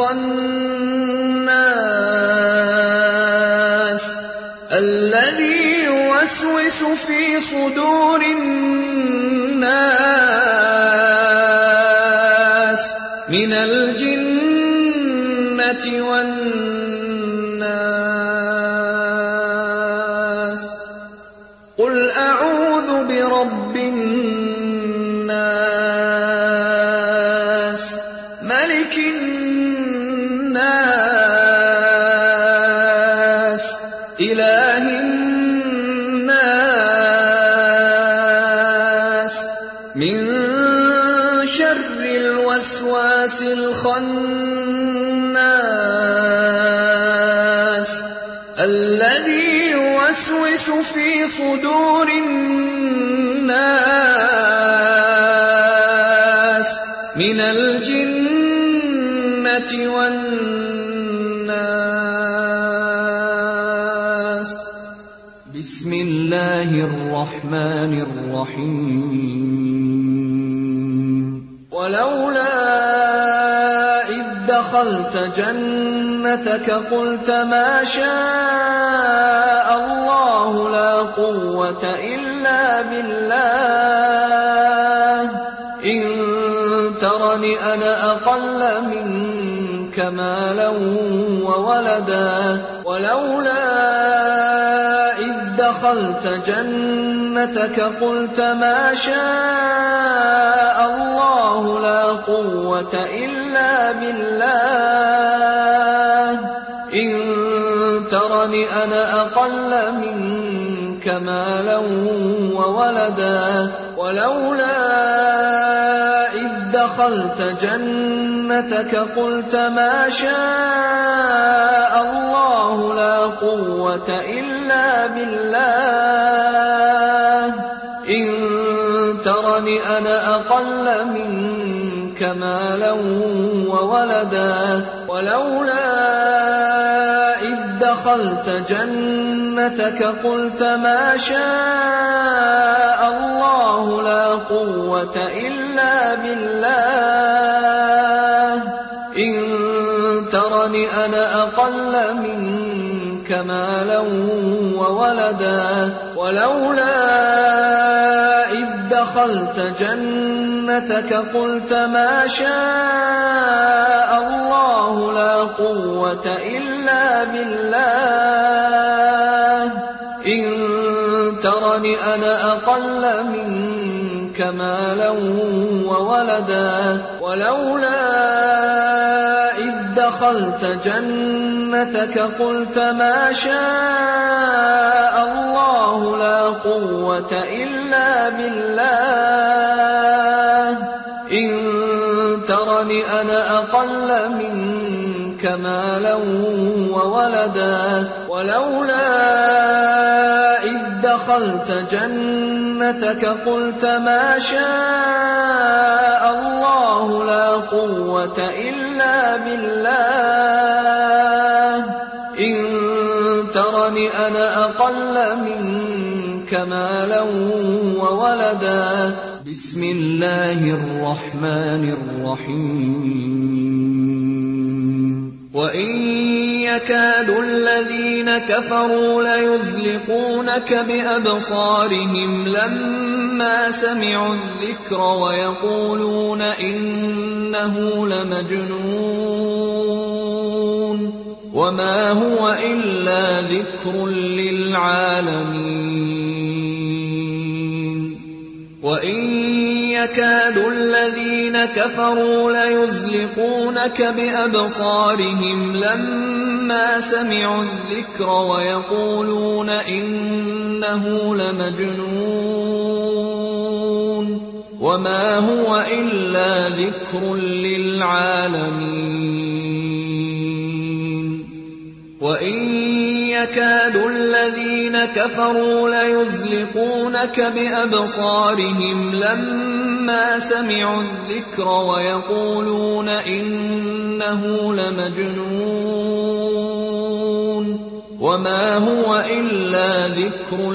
الخناس الذي يوسوس في صدور الناس من الجنة والناس قل أعوذ برب الناس ملك الناس إله الناس من شر الوسواس الخناس الذي يوسوس في صدور الناس من الجنة والناس بسم الله الرحمن الرحيم ولولا إذ دخلت جنتك قلت ما شاء الله لا قوة إلا بالله إن ترني أنا أقل منك مالا وولدا ولولا إذ دخلت جنتك قلت ما شاء الله لا قوة إلا بالله إن ترني أنا أقل منك مالا وولدا ولولا إذ دخلت جنتك قلت ما شاء الله لا قوة إلا بالله إن ترني أنا أقل منك مالا وولدا ولولا إذ دخلت جنتك قلت ما شاء الله لا قوة إلا بالله إن ترني أنا أقل منك مالا وولدا ولولا إذ دخلت جنتك قلت ما شاء الله لا قوة إلا بالله إن ترني أنا أقل منك منك مالا وولدا ولولا إذ دخلت جنتك قلت ما شاء الله لا قوة إلا بالله إن ترني أنا أقل منك مالا وولدا ولولا إذ دخلت جنتك قلت ما شاء الله لا قوة إلا بالله إن ترني أنا أقل منك مالا وولدا بسم الله الرحمن الرحيم وإن يكاد الذين كفروا ليزلقونك بأبصارهم لما سمعوا الذكر ويقولون إنه لمجنون وما هو إلا ذكر للعالمين وإن يكاد الذين كفروا ليزلقونك بأبصارهم لما سمعوا الذكر ويقولون إنه لمجنون وما هو إلا ذكر للعالمين وإن يكاد الذين كفروا ليزلقونك بأبصارهم لما سمعوا الذكر ويقولون إنه لمجنون وما هو إلا ذكر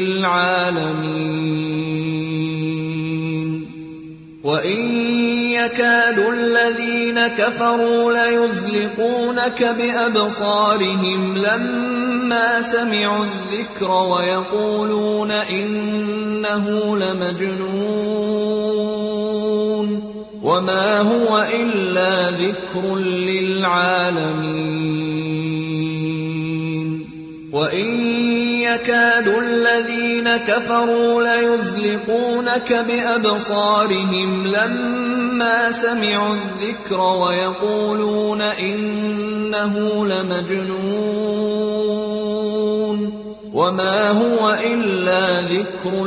للعالمين وإن يكاد الذين كفروا ليزلقونك بأبصارهم لما سمعوا الذكر ويقولون إنه لمجنون وما هو إلا ذكر للعالمين وإن يكاد الذين كفروا ليزلقونك بأبصارهم لما سمعوا الذكر ويقولون إنه لمجنون وما هو إلا ذكر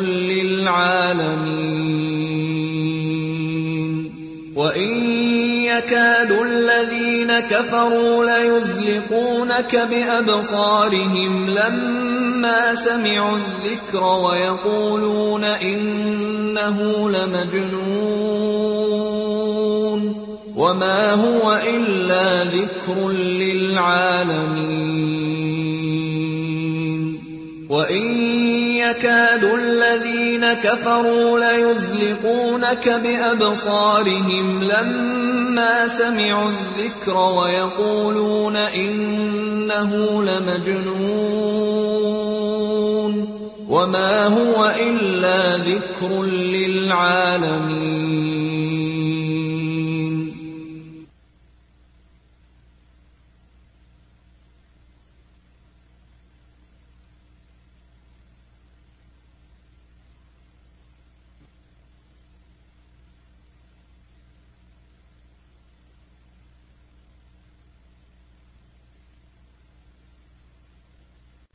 للعالمين وإن يكاد الذين كفروا ليزلقونك بأبصارهم لما سمعوا الذكر ويقولون إنه لمجنون وما هو إلا ذكر للعالمين وإن يكاد الذين كفروا ليزلقونك بأبصارهم لما سمعوا الذكر ويقولون إنه لمجنون وما هو إلا ذكر للعالمين